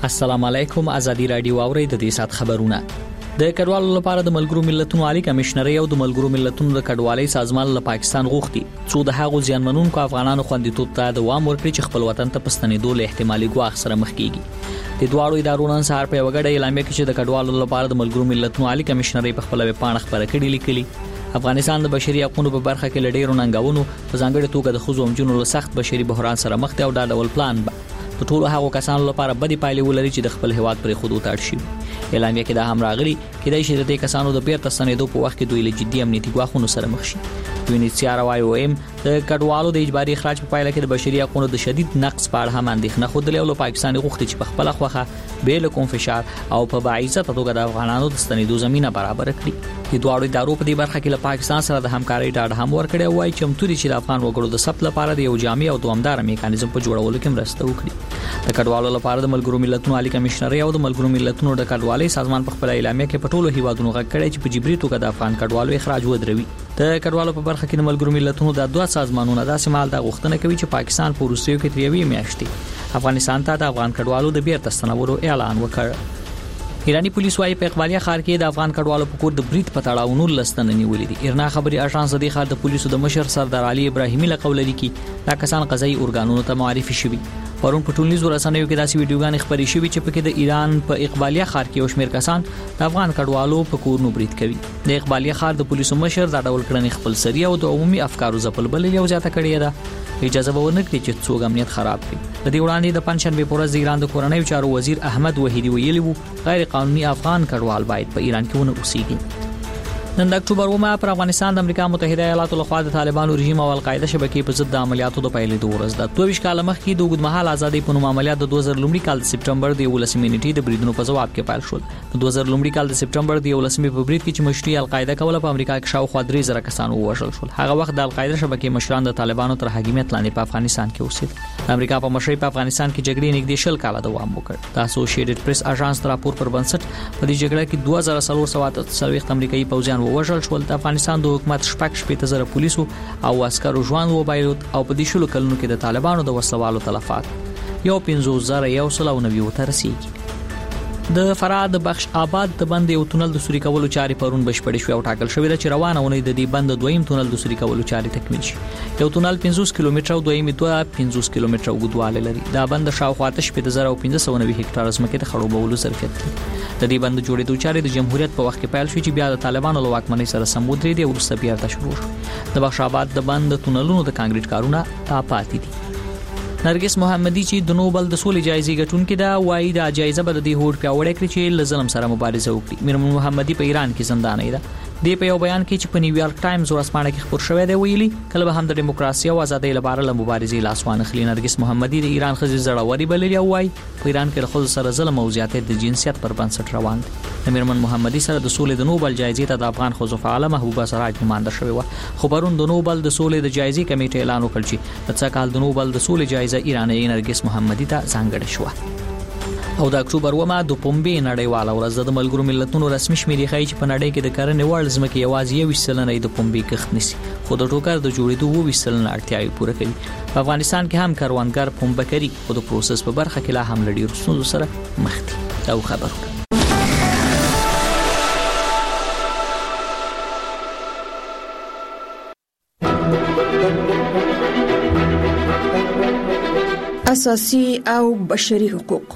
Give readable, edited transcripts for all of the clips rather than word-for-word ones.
السلام علیکم. ازادي رادیو اورید د دې سات خبرونه. د کډوالو لپاره د ملګرو ملتونو عالی کمشنري او د ملګرو ملتونو د کډوالۍ سازمان له پاکستان غوښتي څو د هغو ځانمنونکو افغانانو خوندیتوب ته دوام ورکړي چې خپل وطن ته پستنېدو له احتمالي ګواښ سره مخ کیږي. د دوه ادارو نن سهار په وګړه اعلامیه کې چې د کډوالو لپاره د ملګرو ملتونو عالی کمشنري په خپل ویبپاڼه خبره کړې لیکلي افغانستان د بشري حقوقو په برخه کې لډیرو ننګونو په ځانګړي توګه د خزو امجنو له سخت بشري بحران سره مخ دی او دا ډول پلان د ټولو هغو کسانو لپاره بدی پایلې ولري چې د خپل هیواد پر خودو تاړ شي. اعلامیه کې دا هم راغلي کېدای شي د دې کسانو د بیرته ستنېدو په وخت کې دوی له جدي امنیتي ګواښونو سره مخ شي. یونیسیار وايي د کډوالو د اجباري اخراج په پایله کې د بشري حقوقو د شدید نقص په اړه هم اندېښنه خوده له پاکستان غوښتي چې په خپل خوخه به له کوم فشار او په باعث توګه د افغانانو د ستنېدو زمينه برابر کړي. د دوه ادارو په دې برخه کې له پاکستان سره د همکارۍ ډاډ هم ورکړی وای چې متوري چې د افغان وګړو د ثبت لپاره د یو جامع او دوامدار میکانیزم په جوړولو کې مرسته وکړي. د کډوالو لپاره د ملګرو ملتونو عالی کمشنري او د ملګرو ملتونو د کډوالۍ سازمان په خپل اعلامیه کې په ټولو هیوادونو غږ کړی چې په جبري توګه د افغان کډوالو اخراج ودروي. د کډوالو په برخه کې د ملګرو ملتونو د دوه سازمانونو داسې مال د غوښتنه کوي چې پاکستان په روسیو کې تریوي میاشتې افغانستان ته د افغان کډوالو د بیرته ستنولو اعلان وکړ. ایرانی پولیس وايي په اقبالیا ښار کې د افغان کډوالو په کور د بریټ په تړاو 19 نیولې دي. ایرنا خبري اژانس د ښار د پولیسو د مشر سردار علي ابراهیمي له قول لري کې دا کسان قضایي ارګانونو ته معرفي شوي. پرون په ټولنیزو رسنیو کې داسې ویډیوګانې خپرې شوې چې پکې د ایران په اقبالیا ښار کې وشمیر کسان د افغان کډوالو په کورونو بریټ کوي. د اقبالیا ښار د پولیسو مشر دا ډول کړنې خپل سری او د عمومي افکارو ځپل بل یو ځاته کړی ده. اجازه به ورنکړي چې څوک امنیت خراب کړي. د دې وړاندې د پنځشنبه په ورځ د ایران د کورنۍ چارو وزیر احمد وحیدی ویلي وو غیر قانوني افغان کډوال باید په ایران کې ونه اوسېږي. نن د اکتوبر ومه پر افغانستان د امریکا متحده ایالاتو لخوا د طالبانو رژیم او القاعده شبکې په ضد د عملیاتو د پیلېدو ورځ ده. 22 کال مخکې د اوږدمهاله ازادۍ په نوم عملیات د 2000 لومړي کال د سپټمبر د 11 نیټې د بریدونو په جواب کې پیل شول. د 2000 لومړي کال د سپټمبر د 11 په برید کې چې مشري القاعده کوله په امریکا کې شاوخوا 3000 کسان ووژل شول. هغه وخت د القاعده شبکې مشران د طالبانو تر حاکمیت لاندې په افغانستان کې اوسېدل. د امریکا په مشرۍ په افغانستان کې جګړې نږدې 10 کال دوام وکړ. د اسوسییټډ پریس اژانس راپور پر بنسټ په دې جګړه کې 2440 امریکایي پوځیان ووژل شول. افغانستان د حکومت شپږ شپېته زره پولیسو او عسکرو ژوند وبایلود او په دې شلو کلونو کې د طالبانو د وسلوالو تلفات 150,190 ته رسیدي. د فراه د بخش آباد د بند یو تونل د سوري کولو چارې پرون بشپړې شوې او ټاکل شوې ده چې روانه ونې د دې بند دویم تونل د سوري کولو چارې تکمیل شي. یو تونل 50 کیلومتره او دویم 250 کیلومتره اوږدوالی لري. دا بند شاوخوا 85,590 هکټار ځمکې ته خړوبولو ظرفیت لري. د دې بند جوړېدو چارې د جمهوریت په وخت کې پیل شوې چې بیا د طالبانو له واکمنۍ سره سم ودرېدې او وروسته بیا شروع شو. د بخش آباد د بند تونلونو د کانکریټ کارونه پاتې دي. نرګس محمدي چې د نوبل د سولې جایزې ګټونکې ده وايي دا جایزه به د دې هوډ پیاوړی کړي چې له ظلم سره مبارزه وکړي. میرمن محمدي په ایران کې زنداني ده. د په یو بیان کې چې په نیویارک ټایمز ورځپاڼه کې خبر شوی دی ویلي کله به هم د دیموکراسي او ازادۍ لپاره له مبارزې لاس وانخلي. نرګس محمدي د ایران خزي زړوري بللي او وايي په ایران کې خود سره ظلم او زیاتې د جنسیت پر بنسټ روان دي. د میرمن محمدي سره د سولې د نوبل جایزې ته د افغان خزو فعاله محبوبه سراج نماینده شوی و. خو پرون د نوبل د سولې د جایزې کمیټې اعلان وکړ چې د څه کال د نوبل د سولې جایزه ایرانی نرګس محمدي ته ځانګړې شوه. او د اکتوبر ومه د پومبې نړیواله ورځ د ملګرو ملتونو رسمي شمیرې ښیي چې په نړۍ کې د کرنې وړ ځمکې یوازې 20% د پومبې کښت نیسي خو د ټوکر د جوړېدو 20% اړتیاوې پوره کوي. په افغانستان کې هم کروندګر پومبه کوي خو د پروسس په برخه کې لا هم لړۍ ستونزو سره مخ دي. او خبرونه اساسي او بشري حقوق.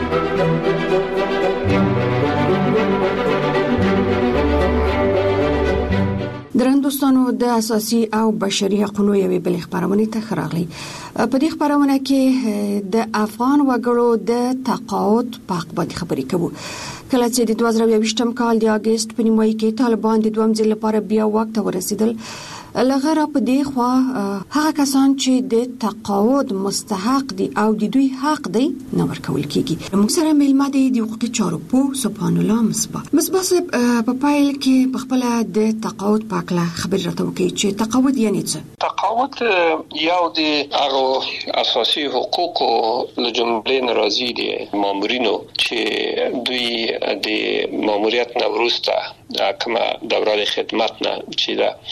درندوستانو د اساسي او بشري حقوقو یوې بل خبرونه ته خراغلي. په دې خبرونه کې د افغان وګړو د تقاعد په اړه باندې خبرې کوو. کله چې د 2020 کال د اگست په نیمایي کې طالبان د دویم ځل لپاره بیا وخت ورسېدل لغره په دې خوا هغه کسان چې د تقاعد مستحق دي او د دوی حق دی نه ورکول کیږي. موږ سره ملما دي د حقوقي چارو په سبحان الله مصباح په پایل کې په خپل د تقاعد په اړه خبرې راته وکړي چې تقاعد یعنی څه؟ تقاعد یو د هغه اساسي حقوقو له جملې نه راځي د مامورینو چې دوی د ماموریت نه وروسته کومه دوره خدمت نه چې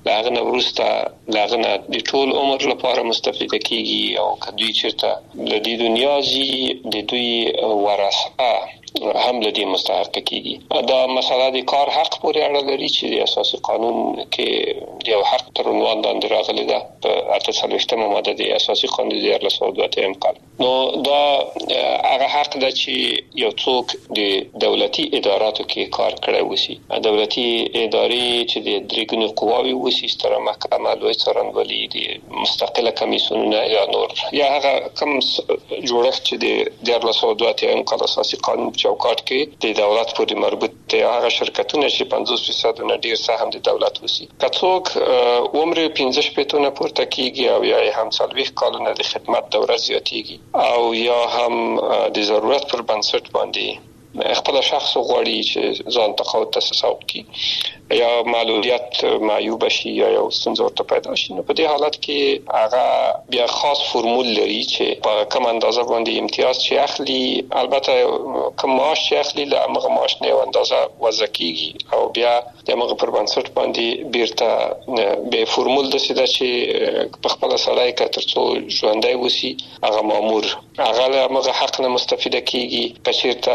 لاغه نورسته لاغه د ټول عمر لپاره مستفیده کیږي او کدوې چیرته د دې دنیا زی د دوی ورثه هم لدی مستحق کیږي. دا مسله د کار حق پورې اړه لري چې د اساسي قانون کې یو حق تر عنوان لاندې راغلی ده په 48مه ماده د اساسي قانون د 1902 کال. نو دا هغه حق ده چې یو څوک د دولتي اداراتو کې کار کړی وسی، دولتي ادارې چې د درېګونو قواوي وسی، ستره محکمه، لوی څارنوالي، د مستقله کمیسیونونه یا نور یا هغه کوم جوړښت چې د 1902 کال اساسي قانون چوکاټ کې د دولت پورې مربوط دي، هغه شرکتونه چې 50% نه ډیر سهم د دولت وسی. کڅوک عمر 15 پورته کیږي او یا هم 40 کالونه د خدمت دوره زیاتیږي او یا هم د ضرورت پر بنسټ باندې خپل شخص غواړي چې ځان تقاعد تسوق کړي یا معلولیت معیوب شي یا یو ستونزه ورته پیدا شي، نو په دې حالت کې هغه بیا خاص فرمول لري چې په کوم اندازه باندې امتیاز چې اخلي، البته کوم معاش چې اخلي له هغه معاش نه اندازه وضع کیږي او بیا دغه پر بنسټ باندې بیرته به فرمول د سیده چې په خپل سړی کې ترڅو ژوندۍ وسی هغه مامور هغه له هغه حق نه مستفیده کیږي، که چیرته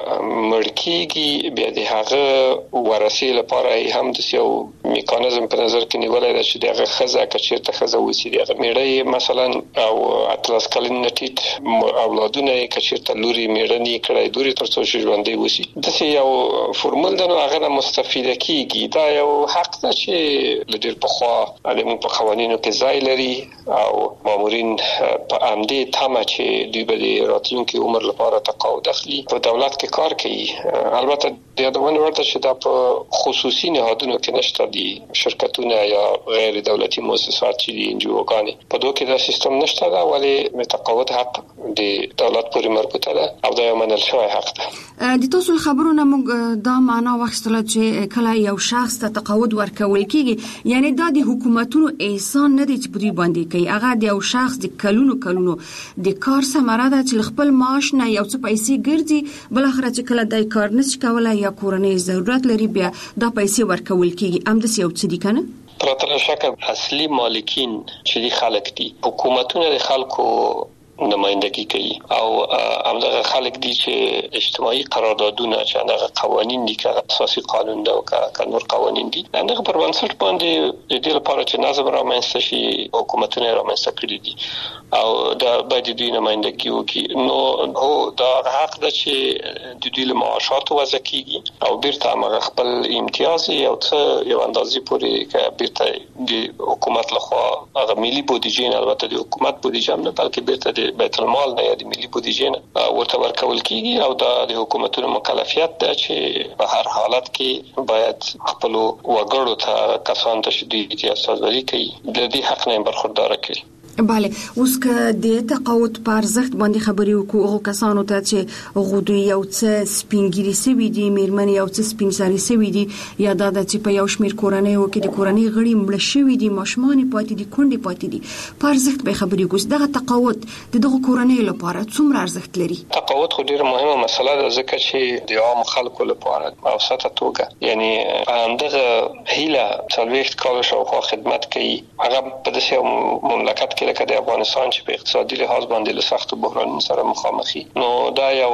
مړکیږي بیا د هغه ورثه لپاره هم د یو میکانیزم په نظر کې نیولای دی چې دغه خزه که چیرته خزه وسی دغه میړی مثلا او اتلس کلن نټیټ اولادونه که چیرته لوري میړنی کړای دوی ترڅو ژوندۍ وسی د یو فرمول د هغه مستفیده کیږي. دا یو حق ده چې لدیر په خوا علمي په قوانینو کې ځای لري او مامورین په عمدي تمه چې دوی به راتلونکي عمر لپاره تقاعد اخلي په دولت کې کار کوي. البته د یادونه ورته چې دا په خصوصي نهادونو کې نشته، دي شرکتونه یا غیر دولتي مؤسسات چې دي انجوګانې په دوی کې دا سیستم نشته دا، ولی تقاعد حق د دولت پورې مربوطه ده او دا یو منل شوی حق ده. د تاسو خبرونه موږ دا معنا واخیستله چې کله یو شخص ته تقاعد ورکول کیږي، یعنی دا د حکومتونو احسان نه دی چې په دوی باندې کوي، هغه د یو شخص د کلونو د کار ثمره ده چې خپل معاش نه یو څه پیسې ګرځي، بل اخر چې کله دای کار نشي کولای یا کورنۍ ضرورت لري بیا دا پیسې ورکول کیږي. هم د یو څه دي کنه پرته شک اصلي مالکین چې دي خلک دي، حکومتونه د خلکو نمایندگی کوي او همدغه خلک دي چې اجتماعي قراردادونه چې هغه قوانين دي که اساسي قانون ده او که نور قوانين دي هغه پر بنسټ باندې د دې لپاره چې نظم رامنځته شي حکومتونه رامنځته کړي دي او دا باید دوی نمایندگی وکړي. نو هو دا حق ده چې د دوی له معاشات وضع کیږي او بیرته هغه خپل امتیاز یو څه یو اندازې پورې که بیرته د حکومت لخوا هغه ملي بودیجې نه، البته د حکومت بودیجې هم نه بلکې بیرته د بیت المال نه یا د ملي بودیجې نه ورته ورکول کیږي او دا د حکومتونو مکلفیت ده چې په هر حالت کې باید خپل وګړو ته کسان ته شدید استازولي کوي د دې حق نه برخوردار کړي. بله، اوس که د تقاعد په ارزښت باندې خبرې وکړو، هغه کسانو ته چې غوډوي یو څه سپینګری سوي دي، میرمن یو څه سپینساري سوي دي، یا دا چې په یو شمیر کورنۍ وکړي د کورنۍ غړي مړ شوي دي، ماشومان پاتې دي، کونډې پاتې دي، په ارزښت به خبرې وکړو. دغه تقاعد دغه کورنۍ لپاره څومره ارزښت لري؟ تقاعد خو ډیره مهمه مسله ده ځکه چې د عام خلکو لپاره اوسطه توګه یعنی همدغه هیله 40 کال شاوخوا خدمت کوي، هغه په داسې مملکت کې لکه د افغانستان چې په اقتصادي لحاظ باندې له سخت بحران سره مخامخي، نو دا یو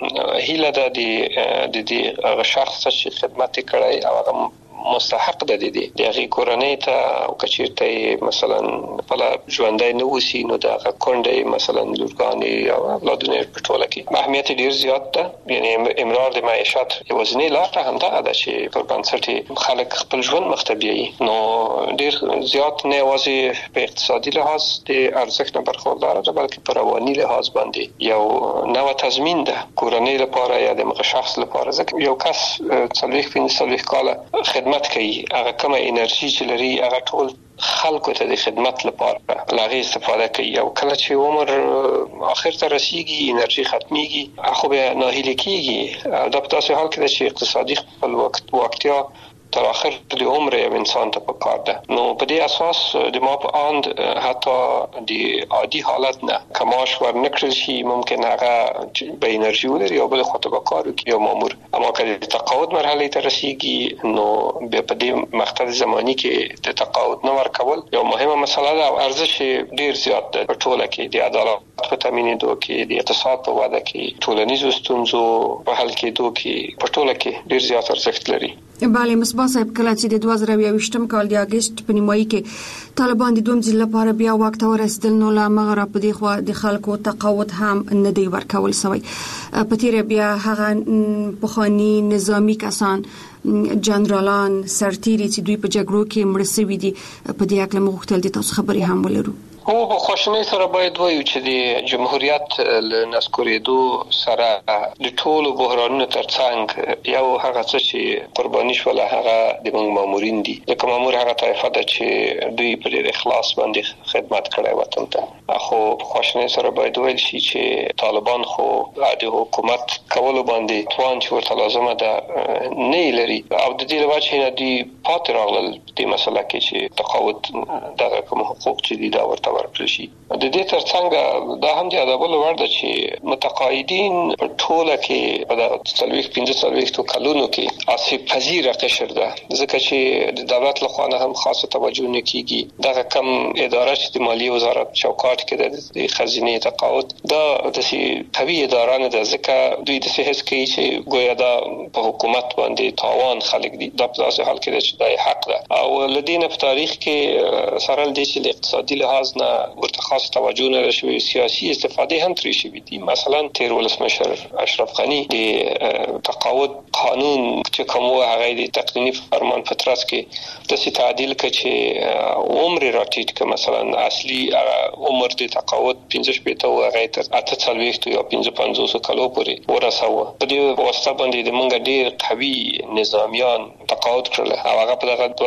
هیله ده د دې هغه شخص چې خدمت کړی او هغه مستحق ده د دې کورنۍ ته او کچیرته مثلا په ژوندۍ نه وسی، نو دا کونډې مثلا لورګانې او اولادونه په ټوله کې اهمیت ډیر زیات ده. یعنی امرار د معیشت یوازینی لار هم ده چې پر بنسټ خلک خپل ژوند مختبیي، نو ډیر زیات نه یوازې په اقتصادي لحاظ د ارزښت نه برخوردار ده بلکې په رواني لحاظ باندې یو نوې تضمین ده کورنۍ لپاره یا د شخص لپاره. ځکه یو کس 45 کال خدمت کوي، هغه کومه انرژي چې لري هغه ټول خلکو ته د خدمت لپاره لاغي استفاده کوي او کله چې عمر اخر ته رسیږي انرژي ختميږي خو به ناهیلي کیږي. دا په تاسو حال کې چې اقتصادي خپل وقتیا تر اخر د عمر یو انسان ته پکار ده. نو په دې اساس د ما په اند حتی د عادي حالت نه کماش ور نکړل شي ممکن هغه به انرژي ولري او بل خاطر به کار وکړي او مامور. اما که د تقاعد مرحله ته رسیږي نو به په دې مقطع زمانی کې د تقاعد نه ورکول یو مهمه مسله ده او ارزش ډیر زیات ده په ټوله کې د عدالت په تامینېدو کې د اقتصاد په وده کې ټولنیزو ستونزو په حل کېدو کې په ټوله کې ډیر زیات ارزښت لري. بله مصباح صاحب کله چې د 2022م کال د اگست په نیمایي کې طالبان د دوم ځل لپاره بیا واک ته ورسېدل نو لا مغرب په دې خوا د خلکو تقاعد هم نه دی ورکول شوی. په تیر بیا هغه پخوانی نظامی کسان جنرالان سرتیري چې دوی په جګړو کې مړ شوي دي په دې اړه موږ غوښتل دي تاسو خبري هم ولرو. او په خوشنۍ سره باید وایو چې د جمهوریت له نسکورېدو سره د ټولو بحرانونو ترڅنګ یو هغه څه چې قرباني شول هغه د موږ مامورین دي. د مامور هغه طایفه ده چې دوی په ډېر اخلاص باندې خدمت کړی وطن ته. خو په خوشنۍ سره باید ویل شي چې طالبان خو د حکومت کولو باندې توان چې ورته لازمه ده نه لري او د دې لپاره نه دی پاتې راغلل د مسله کې چې تقاعد دغه کوم حقوق چې دي دا ورته ورکړل شي. د دې ترڅنګ دا هم د یادولو وړ ده چې متقاعدین په ټوله کې په 15 کلونو کې آسیب پذیره قشر ده ځکه چې د دولت لخوا نه هم خاصه توجه نه کیږي. دغه کم اداره چې د مالیې وزارت چوکاټ کې د خزینه تقاعد دا د قوي اداره نه ده ځکه دوی د حس کوي چې ګویا دا په حکومت باندې تاوان خلک دي. دا په داسې حال کې ده چې دا حق ده او لدینه په تاریخ کې سره د اقتصادي لحاظ نه ورته خاص توجه نه شوی سیاسي استفاده هم ترې شوی دي. مثلا تیر ولسمشر اشرف غنی د تقاعد قانون چې کوم هغه د تقنینی فرمان په ترڅ کې د تعدیل کړي چې عمر راټیټ کړي مثلا اصلي عمر د تقاعد 15 او هغه تر 48 یا 55 کالو پورې ورساوه. په دې واسطه باندې د منګ ډیر قوي نظامیان تقاعد کړل او هغه په دغه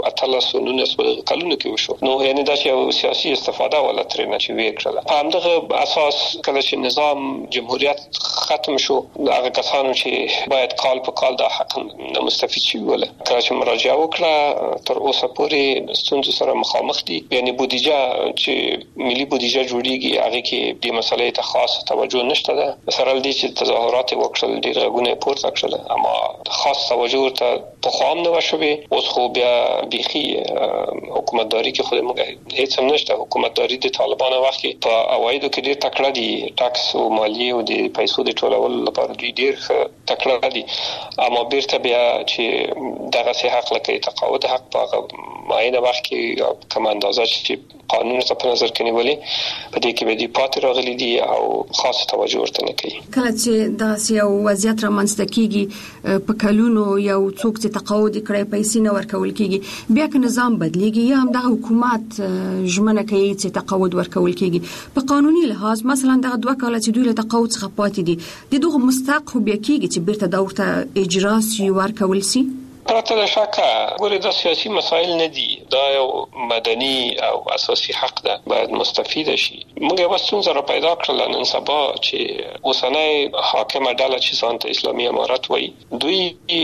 2018 کلونو کې وشو. نو یعنی دا چې سیاسي استفاده ولا ترنه چې وکړه. په همدغه اساس کله چې نظام جمهوریت ختم شو هغه کسانو چې باید کال په کال د حق نه مستفید شي ولا کله چې مراجعه وکړه تر اوسه پورې ستونزو سره مخامخ دي. یعنی بودیجه چې ملي بودیجه جوړیږي هغه کې د مسلې ته خاص توجه نشته ده. سره دې چې تظاهرات وکړل ډیر غونه پورته کړل اما خاص توجه ته په خام نه وشوي. اوس خو بیا بيخي حکومتداري کې خود موږ هیڅ هم نشته. حکومتداري د طالبانو وخت کې په اوایدو کې ډیر تکړه دي ټاکس او مالیه او د پیسو د ټولولو لپاره دوی ډیر تکړه دي اما بیرته بیا چې دغه سه حق لکه تقاعد حق په معینه وخت کې کوم اندازه چې قانون ته په نظر کې نیولې په دې کې به دي پاتې راغلي دي او خاص توجه ورته نه کوي. کله چې دا یو وضعیت رامنځته کیږي په کلونو یو څوک چې تقاعد کړي پیسې نه ورکول کیږي بیا که نظام بدلیږي یا هم د حکومت ژمنه کوي چې تقاعد ورکول کیږي په قانوني لحاظ مثلا دغه 2 کال چې دوی له تقاعد څخه پاتې دي دغه مستحق خو بیا کیږي چې بیرته دا ورته اجرا شي ورکول شي. پرته له شکه ګورې دا سیاسي مسایل نه دي دا یو مدني او اساسي حق ده باید مستفید شي. موږ یو څنګه را پیدا کړل نن سبا چې اوسنۍ حاکمه ډله چې ځان ته اسلامي امارت وایي دوی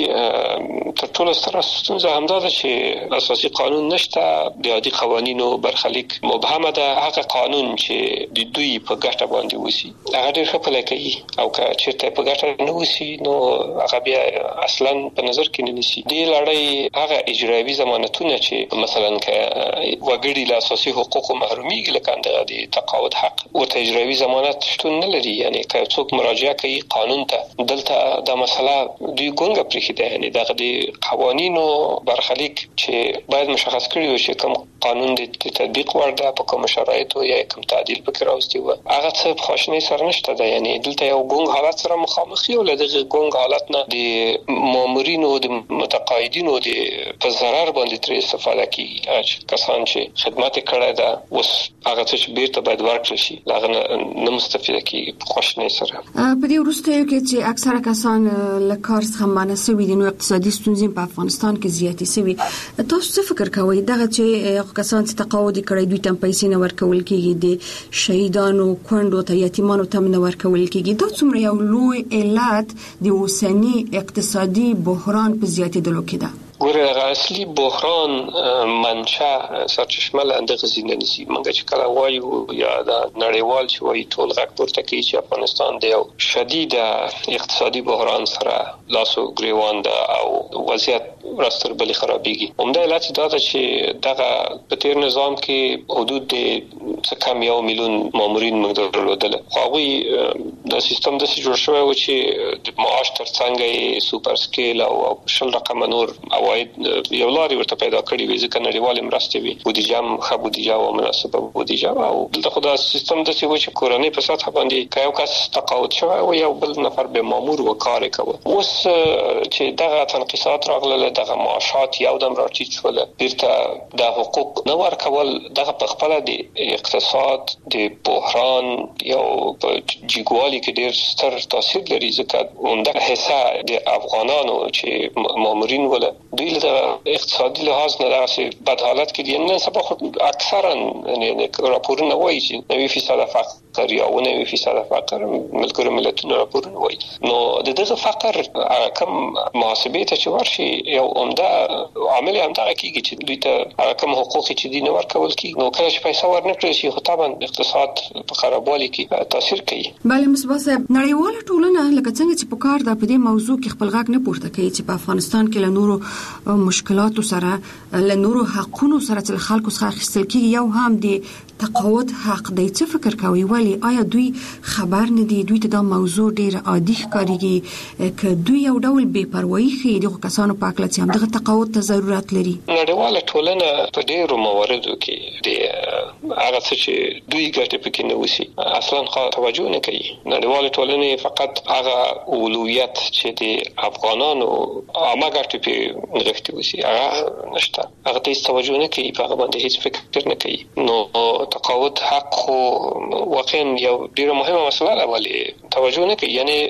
تر ټولو ستره ستونزه همدا ده چې اساسي قانون نشته. د عادي قوانینو برخلیک مبهمه ده. هغه قانون چې د دوی په ګټه باندې وسی هغه ډېر ښه پلی کوي او که چیرته په ګټه نه وسی نو هغه بیا اصلا په نظر کې نه نیسي. دې لړۍ هغه اجرایي ضمانتونه چې مثلا که وګړي له اساسي حقوقو محرومیږي لکه د تقاعد حق ورته اجرایي ضمانت شتون نه لري. یعنی که څوک مراجعه کوي قانون ته دلته دا مسله دوی ګونګه پرېږدي. یعنی دغه د قوانینو برخلیک چې باید مشخص کړي وي چې کوم قانون د تطبیق وړ ده په کوم شرایطو یا کوم تعدیل پکې راوستي و هغه څه په خواشنۍ سره نشته ده. یعنی دلته یو ګونګ حالت سره مخامخ یو له دغه ګونګ حالت نه د مامورینو د متقاعدینو د په ضرر باندې تر استفاده کوي. کسان چې خدمت کړی ده اوس هغه څه بیرته باید ورکړل شي هغه نه مستفیده کیږي په خواشنۍ سره. په دې وروستیو کې چې اکثره کسان له کار څخه منع شوي دي نو اقتصادي ستونزې په افغانستان کې زیاتې شوي. تاسو څه فکر کوئ دغه چې کسان چې تقاعد کړي دوی ته پیسې نه ورکول کیږي د شهیدانو کونډو ته یتیمانو ته نه ورکول کیږي دا څومره یو لوی علت د اوسنی اقتصادي بحران په زیاتېدلو کې ده؟ ګوره اصلي بحران منشأ سرچشمه لاندې غزینه نسی منګه چې کله وایو یا د نړیوال چې وایي ټول غږ پورته کوي چې افغانستان د یو شدید اقتصادي بحران سره لاسو ګریوان ده او وضعیت راستر بلی خرابېږي. عمده علت دا ده چې دغه په تیر نظام کې حدود د کم 1 میلیون مامورین موږ درلودل. خو د سیستم د جوړ شوی و چې د معاش ترڅنګ سوپر سکیل او شل رقم نور عواید یو لاري ورته پیدا کړی وي ځکه نړیوال مرستې وي بودیجه هم ښه بودیجه او مناسبه بودیجه او دلته خو سیستم د څه و چې کورنۍ په سطح باندې یو کس تقاعد شوی او یو بل نفر به مامور وکړي کوي. اوس چې دغه تنقیصات راغله دغه معاشات یو دم راټیټ شول بیرته د حقوق نه ورکول دغه په خپل د اقتصاد د بحران یو جګوالي کې ډیر ستر تاثیر لري ځکه عمده حصہ د افغانانو چې مامورین ول دوی له اقتصادي لحاظ نه داسې بد حالت کې دي نه سبا خو اکثرا یعنی راپورونه وایي چې 90% فقر یا 90% فقر ملګرو ملتونو راپورونه وایي نو د دغه فقر کم محاسبه ته چې ورشي یو عمده عامل هم دا کیږي چې دوی ته کم حقوق چې دي نه ورکول کیږي نو کله چې پیسې ورنکړي شي خو طبعا اقتصاد په خرابوالي کې تاثیر کوي. بله مصباح صاحب نړیواله ټولنه لکه څنګه چې په کار د په دې موضوع کې خپل غږ نه پورته کوي چې په افغانستان کې له نورو مشکلاتو سره له نورو حقونو سره چې خلکو څخه اخیستل کیږي یو هم د تقاعد حق دی. څه فکر کوي ولی آیا دوی خبر نه دي دوی ته دا موضوع ډیر عادي ښکاريږي که دوی یو ډول بے پروايي ښيي دغه کسانو په اړه چې هم دغه تقاعد ته ضرورت لري؟ نړیواله ټولنه په ډیرو مواردو کې د هغه څه چې دوی ګټه پکې نه وسی اصلا خو توجه نه کوي. نړیواله ټولنه فقط هغه اولویت چې د افغانانو عامه ګټه په نغښتي وسی هغه نشته هغه ته توجه نه کوي په هغه باندې هیڅ فکر نه کوي. نو تقاعد حق خو واقعا یو ډیره مهمه مسله ده ولی توجه نه کوي. یعنی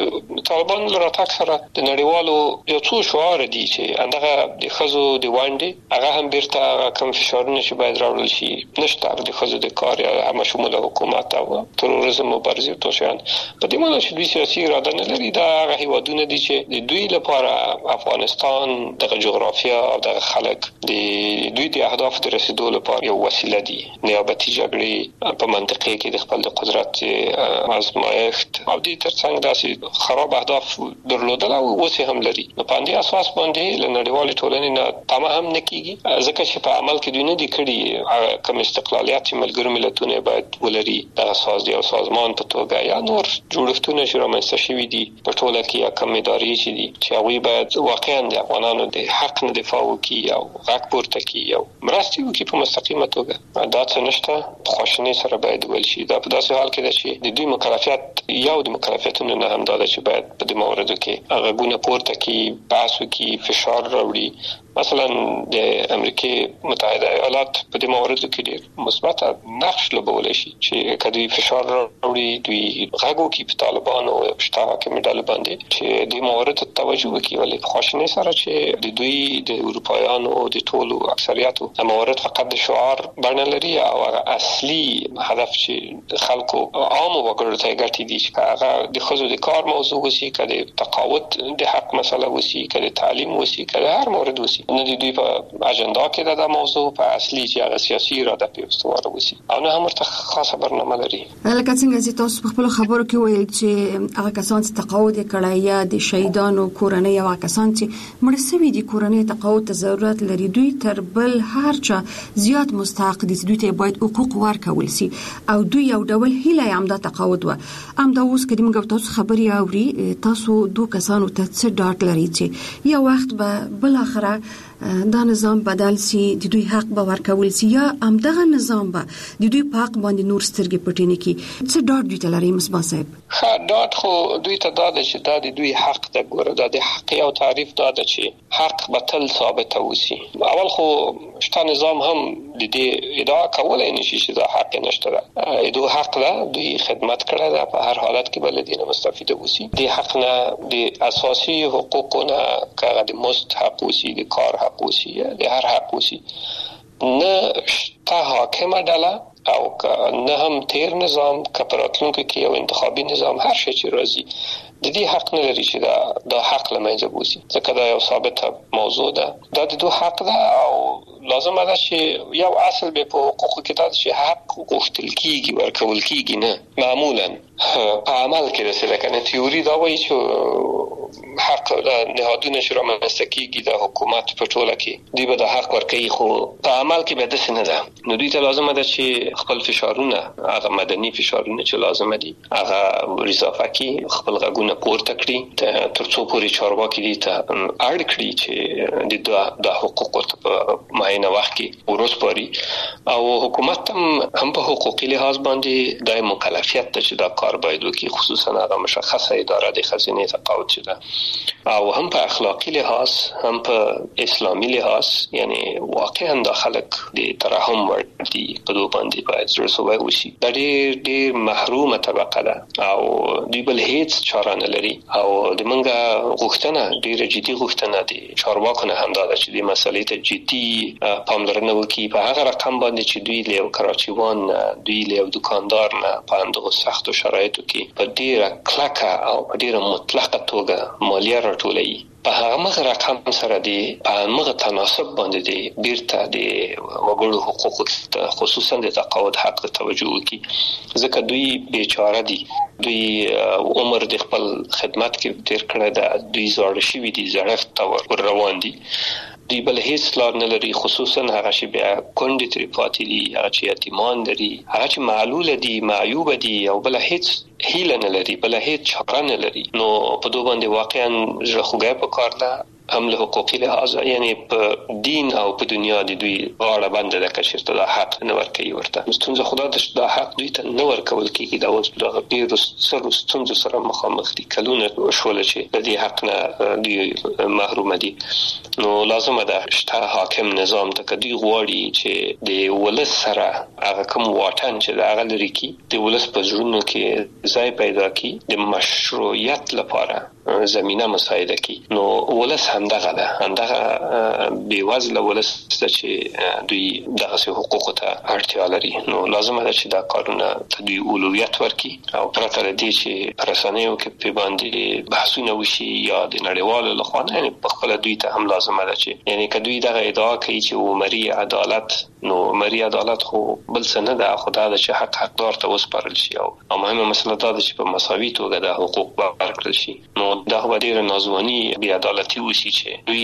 د طالبان لراتک سره د نړیوالو یو څو شعار دي چې اندغه د خزو د وانډي هغه هم بیرته کم فشارونه چې باید راوړل شي نشته د خزو د کار یا هم شمول حکومت او تروریزم مبارزه او توشان په دې معنی چې دوی سیاسي اراده نه لري دا هغه هیوادونه دي چې د دوی لپاره افغانستان د جغرافیا او د خلک د دوی د اهداف د رسیدو لپاره یو وسیله دي. نیابتي جګړې په منطقه کې د خپل قدرت آزمایښت او د ترڅنګ داسې خراب اهداف درلودل او اوس هم لري. نو په دې اساس باندې له نړیوال ټولنې نه تمه هم نه کیږي ځکه چې په عمل کې دوی نه دي کړي کوم استقلالیت چې ملګرو ملتونه باید ولري د اساس یو سازمان په توګه یا نور جوړښتونه چې رامنځته شوي دي په ټوله کې یا کوم ادارې چې دي چې هغه باید واقعا د افغانانو د حق نه دفاع وکړي او غږ پورته کړي او مرستې وکړي په مستقیمه توګه. دا څه نشته خوشنۍ سره باید ول شي. دا په داسې حال کې ده چې د دوی مکلفیت یو د مکلفیتونو نه هم دا چې باید په دې موردو کې هغه غونه پورته کړي بحث وکړي فشار راوړي. مثلا د امریکای متحده ایالات په دې موردو کې ډېر مثبت نقش لوبولی شي چې کدی فشار راوړي دوی غږو کې په طالبان او پښتا حاکم ډله باندې چې د موردو توجه وکړي ولې خوشنۍ سره چې د دوی د اروپایانو د ټولو اکثریتو موارد فقط د شعار بڼه لري او اصلي هدف چې خلکو عام وګړو ته ګټي دي چې هغه د خزو د کار موضوع وسی کله تقاعد د حق مسله وسی کله تعلیم وسی کله هر مورد وسی نه د دوی په اجنډا کې دا موضوع په اصلي چې هغه سیاسي اراده په استواره وسی او نه هم ورته خاصه برنامه لري. لکه څنګه چې تاسو په خپل خبرو کې ویل چې هغه کسان چې تقاعد کړي یا د شهیدانو کورنۍ یا کسان چې مړ شوي دي کورنۍ تقاعد ته ضرورت لري دوی تر بل هر چا زیات مستحق دي دوی ته باید حقوق ورکول شي او دوی یو ډول هیله هم د تقاعد و هم دا اوس کدي موږ تاسو خبري اوري تاسو دوه کسانو ته څه ډاټ لري چې یو وخت به بل اخره دا نظام بدل سي د دوی حق به ورکول سي یا هم دغه نظام به د دوی په حق باندې نور سترګې پټې نه کی څه ډاټ دوی ته لري مصباح صاحب؟ ډاټ خو دوی ته دا چې دا د دوی حق د ګوره د حق او تعریف دا چې حق به تل ثابت اوسي. اول خو شته نظام هم د دې ادعا کولای نشي چې دا حق نشته ده دوی حق ده دوی خدمت کړه ده په هر حالت کې بل دینه مستفید اوسي د حق نه د اساسي حقوقونه کغه د مستحق اوسي د کار حق اوسي د هر حق اوسي نه شته حاکمه ډله او نه هم تیر نظام کپراتلونکو کې یو انتخابي نظام هر شي چې راځي د دې حق نه لري چې دا حق لمنځه بوزي، ځکه دا یو ثابته موضوع ده. دا د دوه حق ده او لازم ده چې یو اصل به په حقوقو کې دا چې حق غوښتل کیږي ورکول کیږي، نه معمولا په عمل کې رسېده کنه. تیوري دا وایي چې حق نهادونه چې رامنځته کیږي د حکومت په ټوله کې دوی به د حق ورکوي، خو په عمل کې به داسې نه ده. نو دوی ته لازم ده چې خپل فشارونه، هغه مدني فشارونه چې لازم دي، هغه اضافه کی خپل غږونه پورته کړي ترڅو پورې چارواکي دي ته اړ کړي چې د حقوقو په معینه وخت کې ورسپاري. او حکومت هم په حقوقي لحاظ باندې د مکلفیت ته چې دا کار باید وکړي، خصوصا هغه مشخصه اداره د خزینه تقاعد چې ده، او هم په اخلاقی لحاظ هم په اسلامي لحاظ، یعنی واقعا د خلک د ترحم ورتي په دوه باندې باید رسوي وشي. د ډېر محرومه طبقه ده او دوی بل هیڅ چاره نه لري. او د منګه غوښتنه ډېر جدي غوښتنه دي چارواکو نه هم دا چې د مسلې ته جدي پاملرنه وکړي په هغه رقم باندې چې دوی له کراچیوان، دوی له دکاندار نه په اندغه سختو شرایطو کې په ډېر کلکه او په ډېر مطلقه توګه مالیه راټولوي. په هغه رقم سره دی په هغه تناسب باندې دی بیرته د وګړو حقوقو خصوصا د تقاعد حق ته توجه وکړي، ځکه دوی بیچاره دي. دوی عمر د خپل خدمت کې تیر کړی دا، دوی زاړه شوي دي، زړښت ته روان دي، دوی بل هیڅ لار نه لري، خصوصا هغه چې بیا کونډې ترې پاتې دي، هغه چې یتیمان لري، هغه چې معلول دي، معیوب دي او بل هیڅ هیله نه لري، بل هیڅ چاره نه لري. نو په دوه باندې واقعا ژغورګي په کار ده، هم له حقوقي لحاظ، یعنی په دین او په دنیا د دوی غاړه بند ده که چېرته دا حق نه ورکوي ورته. ستونزه خدا ده چې دا حق دوی ته نه ورکول کېږي. دا اوس دغه ډېرو ستونزو سره مخامخ دي، کلونه شوله چې د دې حق نه دوی محروم دي. نو لازمه ده شته حاکم نظام ته که دوی غواړي چې د ولس سره هغه کوم واټن چې د هغه لري کی د ولس په زړونو کې ځای پیدا کی، د مشروعیت لپاره زمينه مساعده کی. نو ولس همدغه ده، همدغه بیوزله ولس چې دوی دغه حقوق ته اړتیا لري. نو لازمه ده چې دا کارونه ته دوی اولویت ورکړي او پرته له دې چې پرسانیو کې په باندې بحثونه وشي یا د نړیوالو لخوا نه، یعنی په خپل دوی ته هم لازمه ده چې یعنی که دوی دغه ادعا کوي چې عمري عدالت، نو عمري عدالت خو بل څه نه ده، خو دا ده چې حقدار ته وسپارل شي او مهمه مسله دا ده چې په مساوي توګه د حقوق ورکړل شي. نو دا خو ډیره نازواني بې عدالتي وسی چې دوی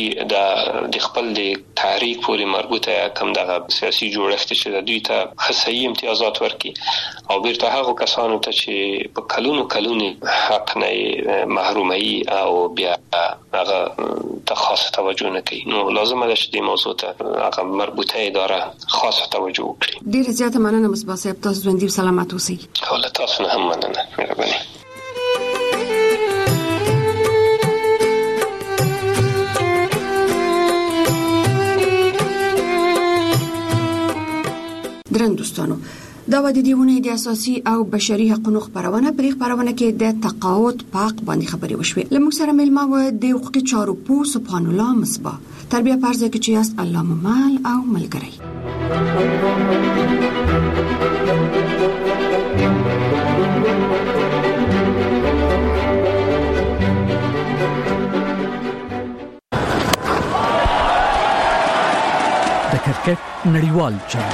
د خپل د تحریک پورې مربوطه کم دغه سیاسي جوړښت چې دوی ته خصي امتیازات ورکړي او بیرته هغه کسانو ته چې په کلونو حق نه محرومي او بیا هغه ته خاصه توجه نه کوي. نو لازمه ده چې د موضوع ته هغه مربوطه اداره خاصه توجه وکړي. ډیر زیاته مننه مصباح صاحب، تاسو ژوندۍ سلامت اوسئ. ټول تاسو نه هم مننه، مهرباني. درن دوستانو، دا و د دیونه د اساسي او بشري حقوقو خبرونه په خبرونه کې د تقاعد حق باندې خبرې وشوې. لموږ سره ملما و د حقوقي چارو پو سبحان الله مصباح تربیه پرځه کې چې است الله مال او ملګری. د کرکټ نړیوال جام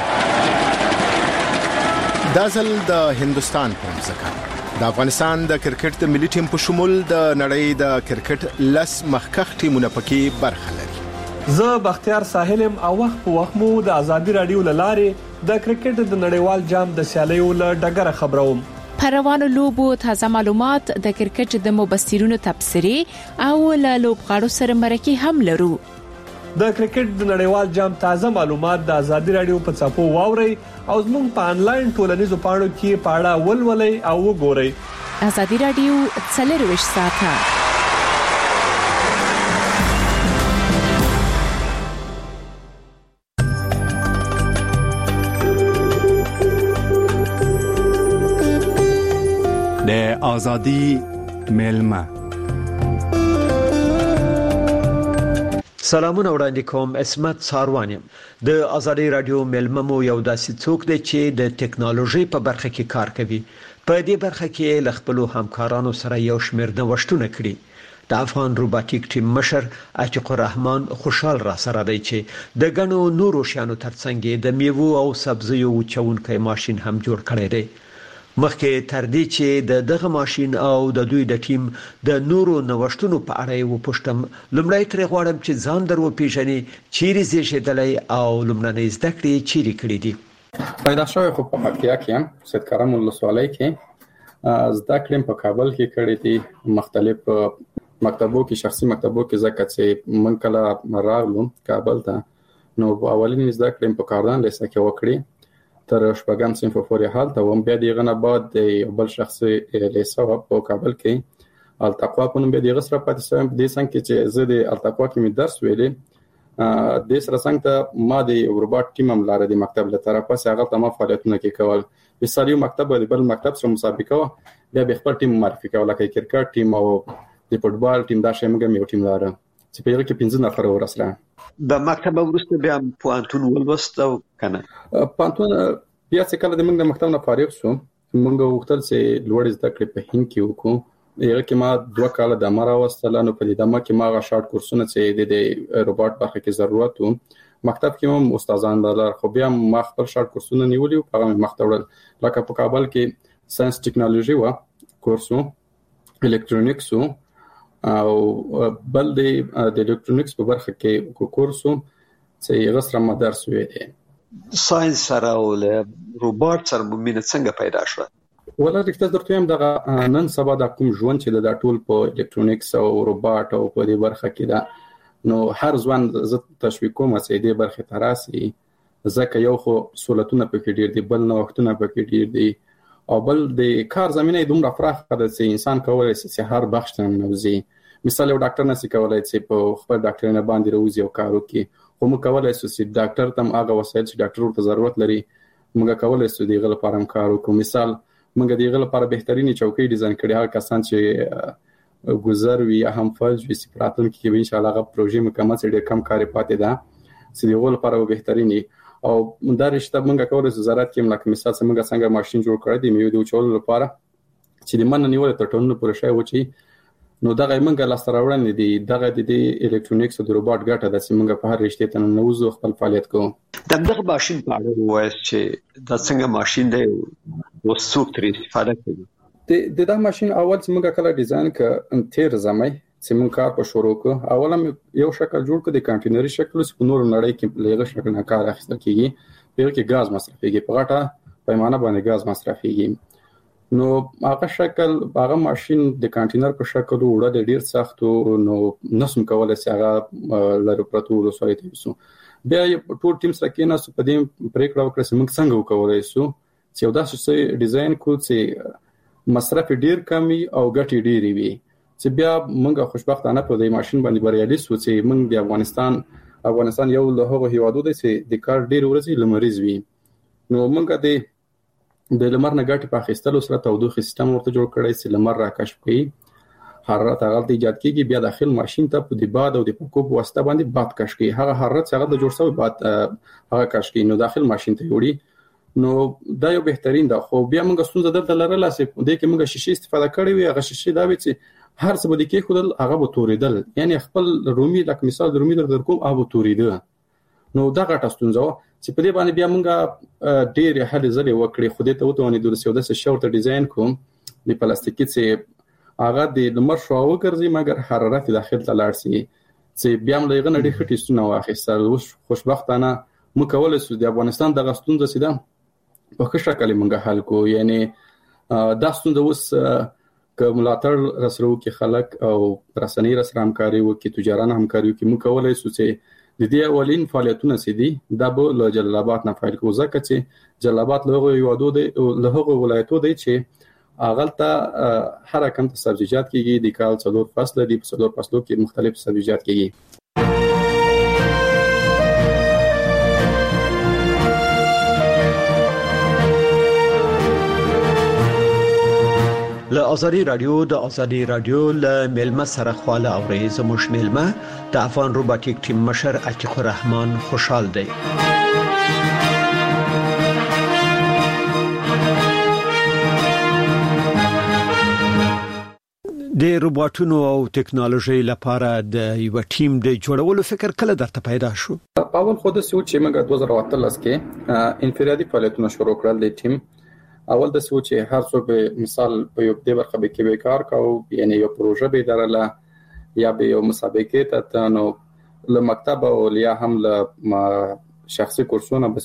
دازل د هندستان په ځکه د افغانستان د کرکټ د ملي ټیم په شمول د نړۍ د کرکټ لس مخکخ ټیمونه پکې برخه لري. زه بختیار ساحلم او وخت په وخت مو د ازادي رادیو لاره د کرکټ د نړیوال جام د سیالیو له ډګره خبروم. پروانو لوبو تازه معلومات، د کرکټ د مبصرینو تبصرې او له لوبغاړو سره مرکه هم لرو. د کرکټ د نړیوال جام تازه معلومات د ازادي رادیو په صفحو واوري او زموږ په انلاین ټولنیزو پاڼو کې پاړه ولولئ او وګورئ. ازادي رادیو 24 ساعته. د ازادي ملما سلامونه وړاندې کوم اسمت ساروان یم. د ازادي رادیو ملممو یو داسې څوک دی چې د ټکنالوژي په برخه کې کار کوي. په دې برخه کې ل خپل همکارانو سره یو شمېر نوښتونه کړي. د افغان روباټیک ټیم مشر عتیق الرحمن خوشحال را سره دی چې د غنو نورو شیانو ترڅنګ د میوه او سبزیو وچونکي ماشين هم جوړ کړی دی. مخکې تر دې چې دغه ماشين او د دوی د ټیم د نورو نوښتونو په اړه و پوښتم، لومړی ترې غواړم چې ځان درو پیژنې، چیرې زیږیدلی او لومړنۍ زده کړې چیرې کړې دي. پیدا شوی خو په پکتیا کې یم، سید کرم ولسوالۍ کې. زده کړې په کابل کې کړې دي، مختلف مکتبو کې، شخصي مکتبو کې، ځکه چې من کله راغلم کابل ته نو اولین زده کړې په کاردان لیسه کې وکړې تر شپږم صنف پورې حالته وم. بیا دغه نه بعد د بل شخصي لیسه په کابل کې التقوا په نوم دغه سره پاتې شوم. د څنګه چې زه د التقوا کې مې درس ویلې، د سره څنګه ما د روباټ ټیم هم لاره د مکتب له طرفه هغه تمام فعالیتونه کې کول. مثال یو مکتب د بل مکتب سره مسابقه و، بیا به خپل ټیم معرفي کول، لکه کرکټ ټیم او د فوټبال ټیم. دا شی موږ یو ټیم لاره چې په یوه کې 15 نفر ورسره. د مکتب ورسته بیا پوهنتون ولوست او کنه پوهنتون بیا چې کله د موږ د مکتب نه فارغ شو، موږ وختل چې لوړ زده کړې په هند کې وکړو. یغه کې ما 2 کال د امر واستله، نو په دې دمه کې ما غا شارټ کورسونه چې د روباټ برخه کې ضرورت و مکتب کې هم استادان دلار، خو بیا ما خپل شارټ کورسونه نیولې او هغه مختوړل. لکه په کابل کې ساينس ټیکنالوژي و کورسو، الکترونیکس او بل د الکترونیکس په برخه کې کورسو چې غسر مدرس وې دي. ساينس سره او روباټ سره مینه څنګه پیدا شوه؟ ولا رښتیا درته هم دغه نن سبا د کوم ژوند چې د ټول په الکترونیکس او روباټ او په دې برخه کې دا، نو هر ځوان ز تشویق کوم چې دې برخه تراسي، ځکه یو خو سہولتونه پکې ډیر دي، بل نوښتونه پکې ډیر دي، او بل د کار زمينه دومره پراخه ده چې انسان کولای شي هر بخش ته نوځي. مثال یو ډاکټر نشي کولای چې په خپل ډاکټر نه باندې روزي او کار وکړي، خو موږ کولای شو چې ډاکټر تم هغه وسایل چې ډاکټر ورته ضرورت لري موږ کولای شو دغه لپاره کار وکړو. مثال موږ دغه لپاره بهترینی چوکۍ ډیزاین کړې، هغه کسان چې گذر وی اهم فاز وی سپراتون کې ان شاء الله هغه پروژې مکمل چې ډېر کم کار پاتې ده چې دغه لپاره بهترینی. او دا رشته موږ کولای شو وزارت کې ملک مثال څنګه ماشين جوړ کړی دی میو د چول لپاره چې د من نیول ته ټونو پر شای و چې نو دغه موږ لاسته راوړنې دي. دغه د الکترونیکس او د روباټ ګټه د موږ په هر رشته ته نوځو خپل فعالیت کوو. دغه ماشين په اړه وایي چې دا څنګه ماشين دی او څوک ترې استفاده کوي. دا ماشين اول چې موږ کله ډیزاین ک تیر زمای چې موږ کار په شروع کو، اوله یو شکل جوړ کړ د کانټینري شکل چې نور نړۍ کې لږه شکل نه کار اخیستل کیږي، په کې غاز مصرفيږي، په غټه پیمانه باندې غاز مصرفيږي. نو هغه شکل هغه ماشين د کانټینر په شکل وړه د ډیر سخت نو نسم کولای چې هغه لري پرتو وسایل وسو. بیا ټول ټیم سره کې ناس په دې پریکړه وکړه چې موږ څنګه وکولای شو چې یو داسې ډیزاین کو چې مصرف ډیر کمی او ګټې ډیرې وي، چې بیا موږ خوشبختانه په دې ماشين باندې بریالي شو چې موږ د افغانستان یو له هغو هیوادو دی چې د کار ډیر ورځي لمریز وي. نو موږ د لمر نه ګټې په اخیستلو سره تودوخه سیستم ورته جوړ کړی چې لمر راکشف کوي، حرارت هغه د ایجاد کیږي، بیا داخل ماشين ته په د باد او د پکوب واسطه باندې باد کش کوي، هغه حرارت هغه د جوړ شوی باد هغه کش کوي، نو داخل ماشين ته وړي. نو دا یو بهترین ده. خو بیا موږ ستونزه درته لرله چې د کې موږ شیشې استفاده کړې وي، هغه شیشې دا وي چې هر څه بده کې خودل هغه به توریدل، یعنی خپل رومي لکه مثال د رومي در کوم هغه توریده. نو دا غټه ستونزه چې په دې باندې بیا موږ ډېر هلې ځلې وکړې، خو دې ته وتوانې د سودا څخه شورت ډیزاین کوم د پلاستیکي چې هغه د لمر شو وګرځي مګر حرارت داخل ته لاړ شي، چې بیا موږ یې غنډې خټې ستونه واخیستل. خوشبختانه موږ کولای شو د افغانستان د غستونځ سیده په ښه شکل موږ حل کو، یعنی دا ستونزه اوس که ملاتړ رسرو کې خلک او رسنۍ رسره همکاري وکړي، تجاران همکاري وکړي، موږ کولای شو چې د دې اولین فعالیتونه سي دي دا به له جلال آباد نه فایل کو، ځکه چې جلال آباد له یوادو دی له هغه ولایتو دی چې اغلطه هر رقم ته سبزیجات کیږي، د کال 4 فصل دي، په 4 فصلو کې مختلف سبزیجات کیږي. له ازادي رادیو له ملما سره خواله اوري زموږ ملما د افغان روباتیک ټیم مشر عتیق الرحمن خوشحال دی. د روباټونو او ټکنالوژي لپاره د یو ټیم د جوړولو فکر کله درته پیدا شو؟ اول خو د سوچ چې موږ 2013 کې انفرادي فعالیتونه شروع کړل د ټیم. اول د سوچ هر څوک مثال په یو د برخه به کې کار کاوه، یعنی یو پروژه به درله یا به یو مسابقه ته نو له مکتب او یا هم له شخصي کورسونه بس